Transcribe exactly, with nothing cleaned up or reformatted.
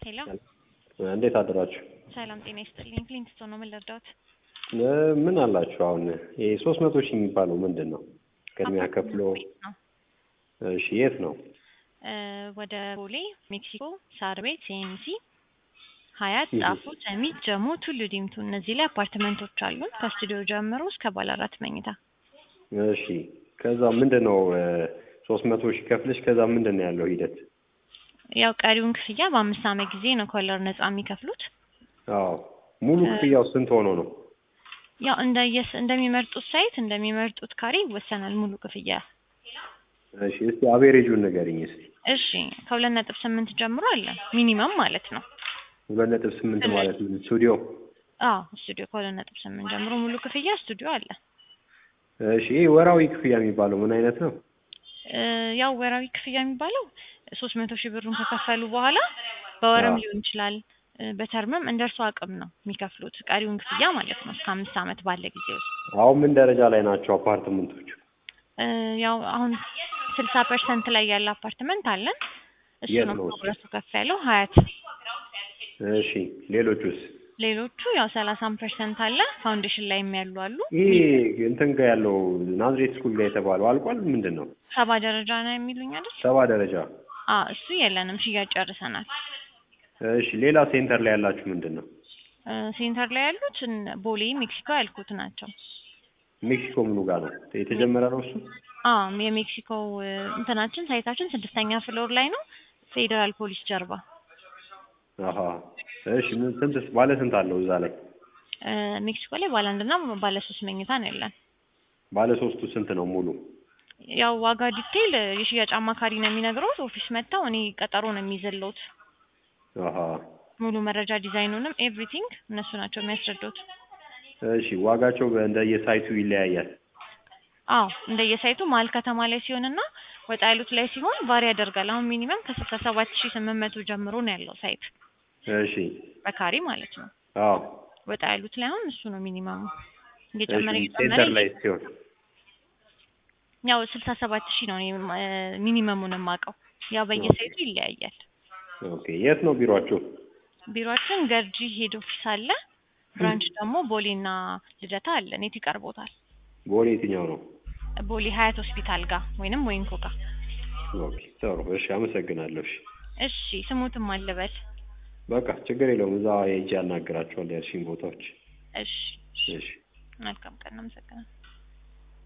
ሄሎ እንዴት አደራችሁ? ሰላም ጤና ይስጥልኝ። ክሊንስቶን ነው። ምን ልርዳዎት? ምን አላችሁ? አሁን ይሄ ሶስት መቶ ሺህ የሚባለው ምንድን ነው? ቅድሚያ ከፍሎ እሺ፣ የት ነው? ወደ ቦሌ፣ ሜክሲኮ፣ ሳር ቤት፣ ሲኤምሲ፣ ሀያት፣ ጣፎ፣ ሰሚት፣ ጀሞ፣ ቱሉ ዲምቱ እነዚህ ላይ አፓርትመንቶች አሉን ከስቱዲዮ ጀምሮ እስከ ባለ አራት መኝታ። እሺ፣ ከዛ ምንድነው ሶስት መቶ ሺህ ከፍለሽ ከዛ ምንድነው ያለው ሂደት? ያው ቀሪውን ክፍያ በአምስት ዓመት ጊዜ ነው ኮለር ነፃ የሚከፍሉት። አዎ፣ ሙሉ ክፍያው ስንት ሆኖ ነው? ያው እንደየስ እንደሚመርጡት ሳይት እንደሚመርጡት ካሬ ይወሰናል ሙሉ ክፍያ። እሺ፣ እስቲ አቬሬጁን ንገሪኝ እስቲ። እሺ፣ ከሁለት ነጥብ ስምንት ጀምሮ አለ ሚኒመም ማለት ነው። ሁለት ነጥብ ስምንት ማለት ነው ስቱዲዮ? አዎ፣ ስቱዲዮ ከሁለት ነጥብ ስምንት ጀምሮ ሙሉ ክፍያ ስቱዲዮ አለ። እሺ፣ ይሄ ወራዊ ክፍያ የሚባለው ምን አይነት ነው? ያው ወራዊ ክፍያ የሚባለው ሶስት መቶ ሺህ ብሩን ከከፈሉ በኋላ በወርም ሊሆን ይችላል በተርምም እንደርሱ አቅም ነው የሚከፍሉት ቀሪውን ክፍያ ማለት ነው እስከ አምስት ዓመት ባለ ጊዜ ውስጥ። አሁን ምን ደረጃ ላይ ናቸው አፓርትመንቶቹ? ያው አሁን ስልሳ ፐርሰንት ላይ ያለ አፓርትመንት አለን። እሱ ነው ፕሮግረሱ ከፍ ያለው ሀያት። እሺ፣ ሌሎቹስ? ሌሎቹ ያው ሰላሳ ፐርሰንት አለ ፋውንዴሽን ላይ የሚያሉ አሉ። ይሄ እንትን ጋር ያለው ናዝሬት ስኩል ጋር የተባለው አልቋል? ምንድን ነው? ሰባ ደረጃ ነው የሚሉኝ አይደል? ሰባ ደረጃ? አዎ፣ እሱ የለንም ሽያጭ ጨርሰናል። እሺ፣ ሌላ ሴንተር ላይ ያላችሁ ምንድን ነው? ሴንተር ላይ ያሉት ቦሌ፣ ሜክሲኮ ያልኩት ናቸው። ሜክሲኮ ምኑ ጋር ነው የተጀመረ ነው እሱ? አዎ፣ የሜክሲኮ እንትናችን ሳይታችን ስድስተኛ ፍሎር ላይ ነው ፌደራል ፖሊስ ጀርባ። አሃ፣ እሺ። ምን ስንት ባለ ስንት አለው እዛ ላይ? ሜክሲኮ ላይ ባለ አንድና ባለ ሶስት መኝታ ነው ያለን። ባለ ሶስቱ ስንት ነው ሙሉ? ያው ዋጋ ዲቴል የሽያጭ አማካሪ ነው የሚነግረው። ኦፊስ መጣው እኔ ቀጠሮ ነው የሚዘለውት። አሃ፣ ሙሉ መረጃ ዲዛይኑንም ኤቭሪቲንግ እነሱ ናቸው የሚያስረዱት። እሺ፣ ዋጋቸው እንደየሳይቱ ይለያያል? አዎ፣ እንደየሳይቱ መሀል ከተማ ላይ ሲሆንና ወጣ ያሉት ላይ ሲሆን ቫሪ ያደርጋል። አሁን ሚኒመም ከስልሳ ሰባት ሺህ ስምንት መቶ ጀምሮ ነው ያለው ሳይት። እሺ፣ በካሬ ማለት ነው። አዎ፣ ወጣ ያሉት ላይ አሁን እሱ ነው ሚኒመሙ። እየጨመረ እየጨመረ ሴንተር ላይ ሲሆን ያው ስልሳ ሰባት ሺህ ነው ሚኒመሙን የማውቀው። ያው በየሳይቱ ይለያያል። ኦኬ፣ የት ነው ቢሮአችሁ? ቢሮአችን ገርጂ ሄድ ኦፊስ አለ። ብራንች ደግሞ ቦሌና ልደታ አለ። የት ይቀርቦታል? ቦሌ የትኛው ነው? ቦሌ ሀያት ሆስፒታል ጋር ወይንም ወይንኮ ጋር። ኦኬ፣ ጥሩ። እሺ፣ አመሰግናለሁ። እሺ፣ እሺ። ስሙትም አልበል። በቃ ችግር የለውም። እዛ ሄጄ አናግራቸዋለሁ ያልሽኝ ቦታዎች። እሺ፣ እሺ። መልካም ቀን። አመሰግናለሁ።